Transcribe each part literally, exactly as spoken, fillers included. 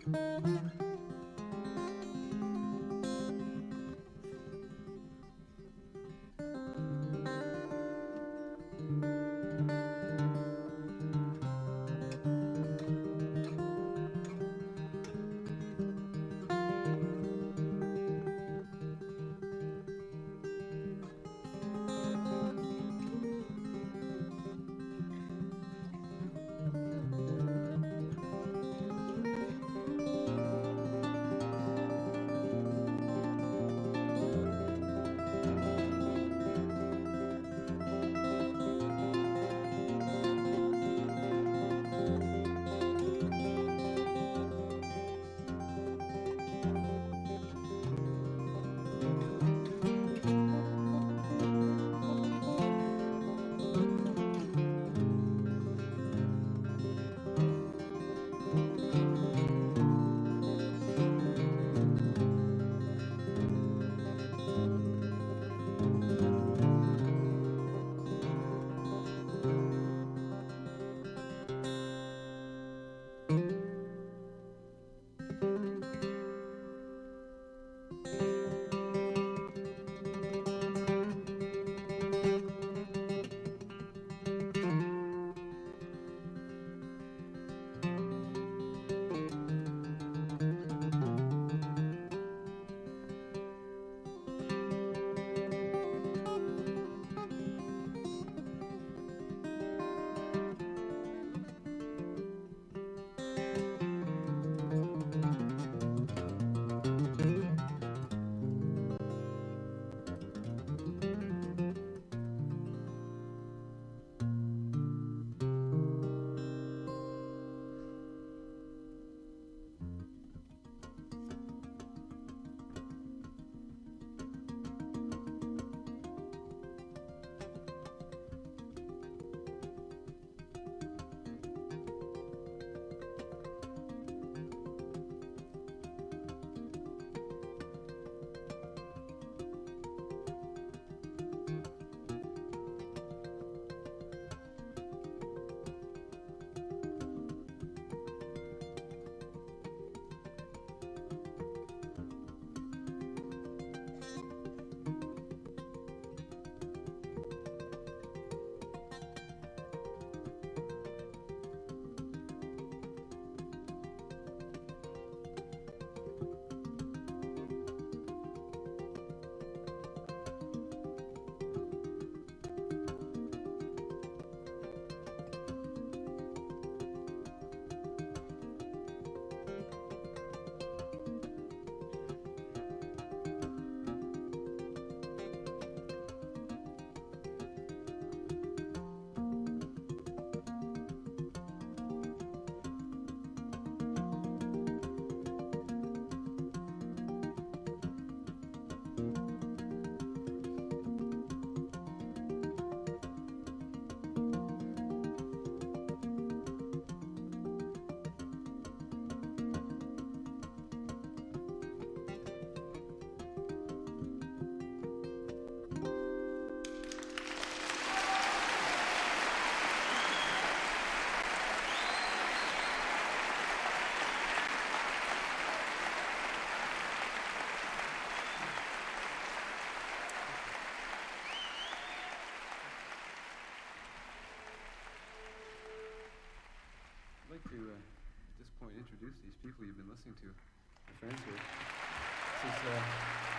Introduce these people you've been listening to, my friends here. This is uh,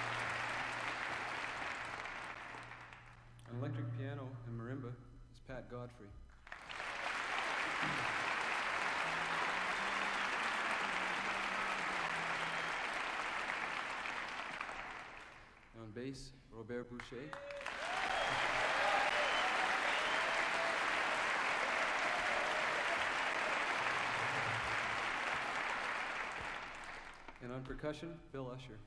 an electric piano and marimba. It's Pat Godfrey. On bass, Robert Boucher. And on percussion, Bill Usher.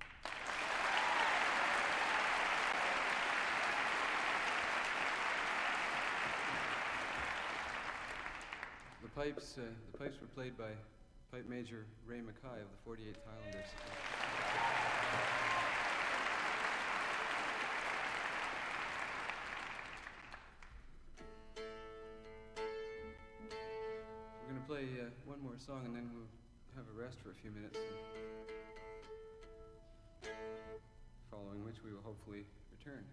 The pipes, uh, the pipes were played by Pipe Major Ray Mackay of the forty-eighth Highlanders. We're going to play uh, one more song, and then we'll have a rest for a few minutes, following which we will hopefully return.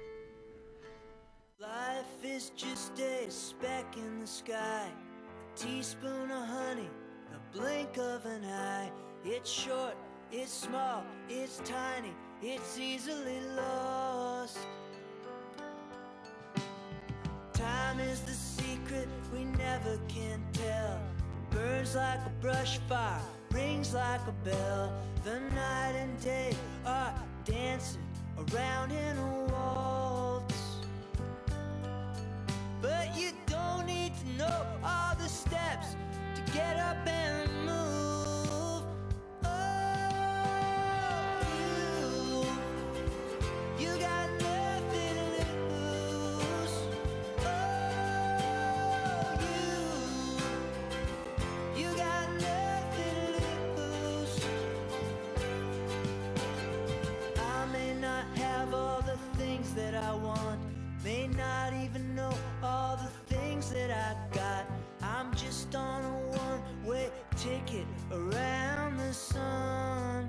Life is just a speck in the sky, a teaspoon of honey, the blink of an eye. It's short, it's small, it's tiny, it's easily lost. Time is the secret we never can tell. Burns like a brush fire, rings like a bell. The night and day are dancing around in a waltz. But you don't need to know all the steps to get up and move. Oh, you, you got nothing to lose. Oh, you, you got nothing to lose. I may not have all the things that I want, may not even know all the things that I got. I'm just on a one-way ticket around the sun.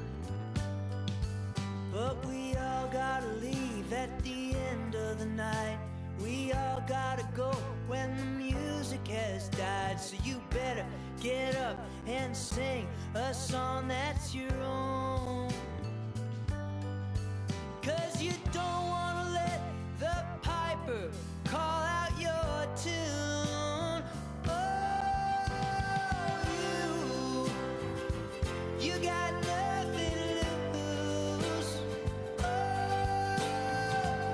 But we all gotta leave at the end of the night. We all gotta go when the music has died. So you better get up and sing a song that's your own. 'Cause you don't wanna let the piper call out your tune. Oh, you, you got nothing to lose. Oh,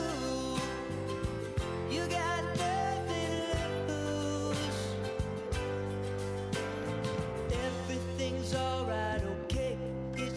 you, you got nothing to lose. Everything's alright, okay,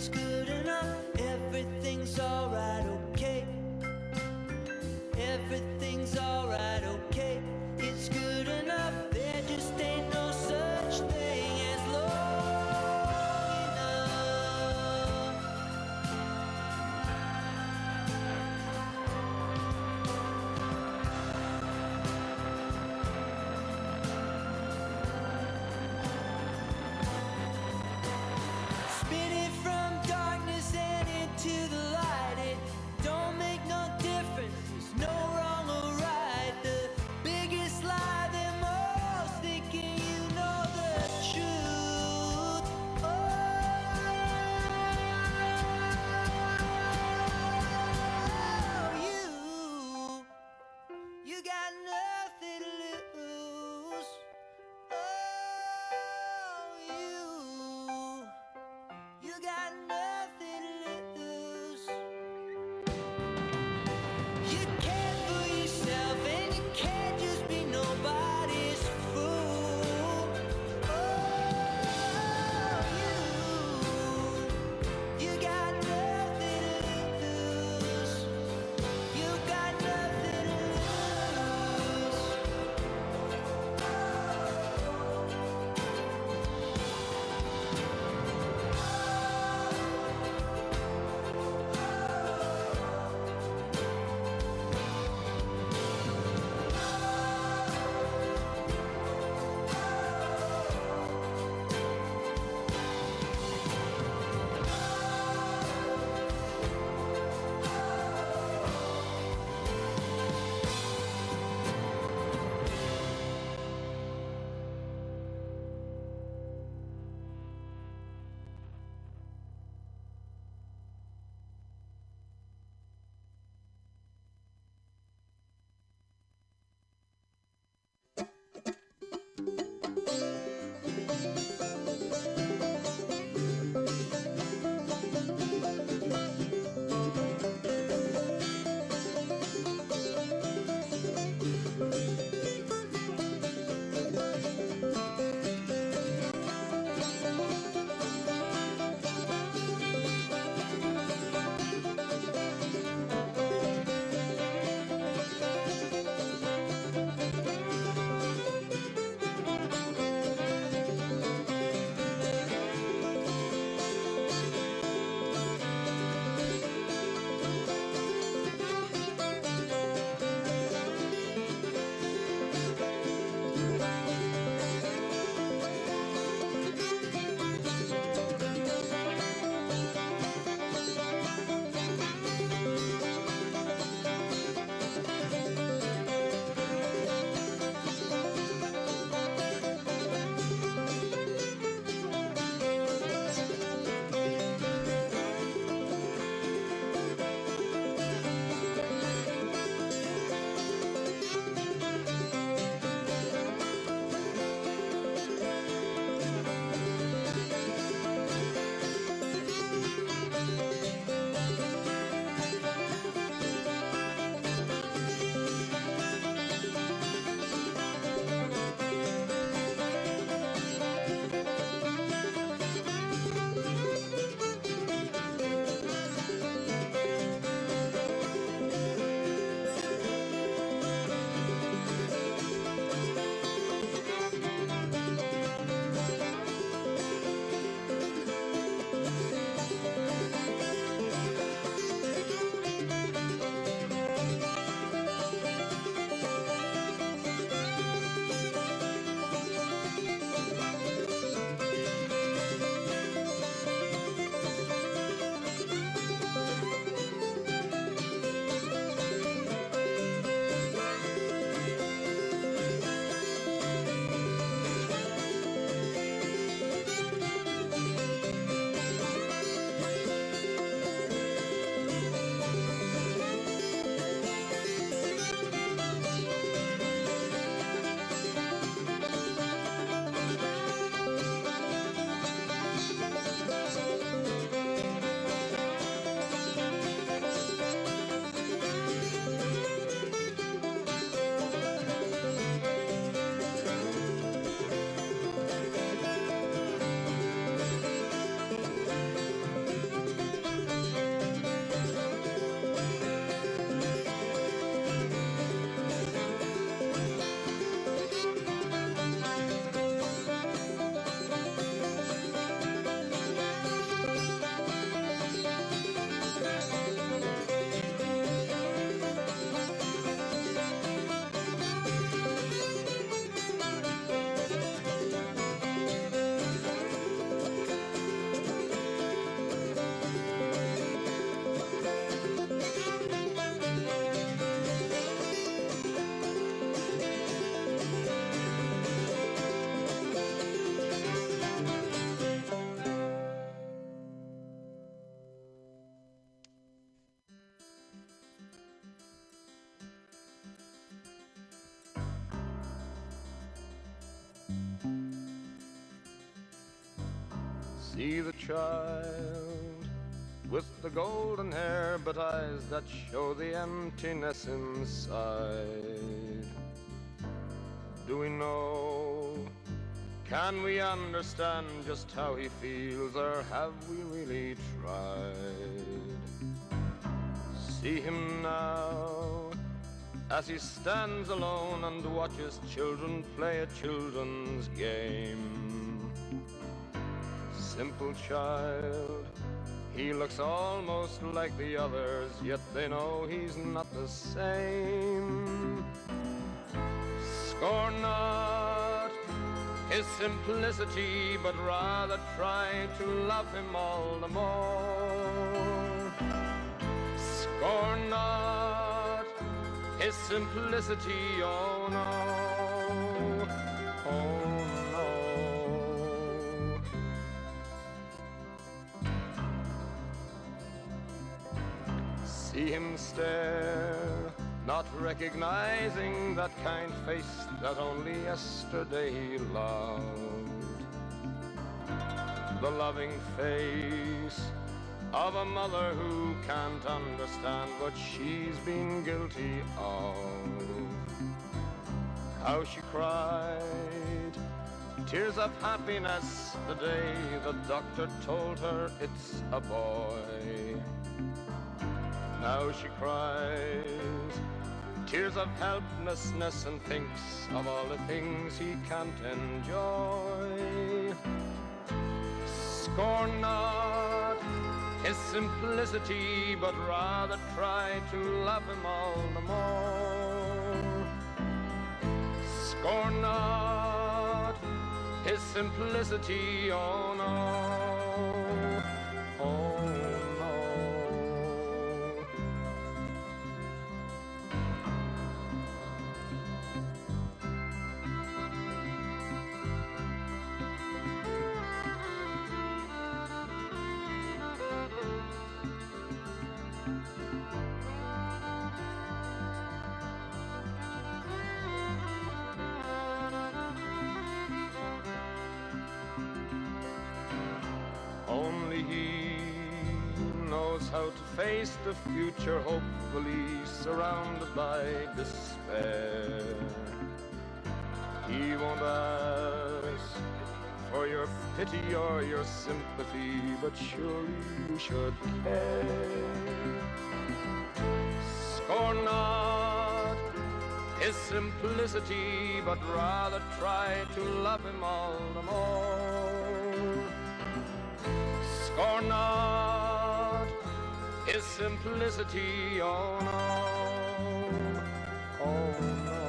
See the child with the golden hair but eyes that show the emptiness inside. Do we know? Can we understand just how he feels, or have we really tried? See him now as he stands alone and watches children play a children's game. Simple child, he looks almost like the others, yet they know he's not the same. Scorn not his simplicity, but rather try to love him all the more. Scorn not his simplicity, oh no, oh no. See him stare, not recognizing that kind face that only yesterday he loved. The loving face of a mother who can't understand what she's been guilty of. How she cried tears of happiness the day the doctor told her it's a boy. Now she cries tears of helplessness and thinks of all the things he can't enjoy. Scorn not his simplicity, but rather try to love him all the more. Scorn not his simplicity, oh no, oh no. Only he knows how to face the future, hopefully surrounded by despair. He won't ask for your pity or your sympathy, but surely you should care. Scorn not his simplicity, but rather try to love him all the more. Scorn not his simplicity, oh no, oh no.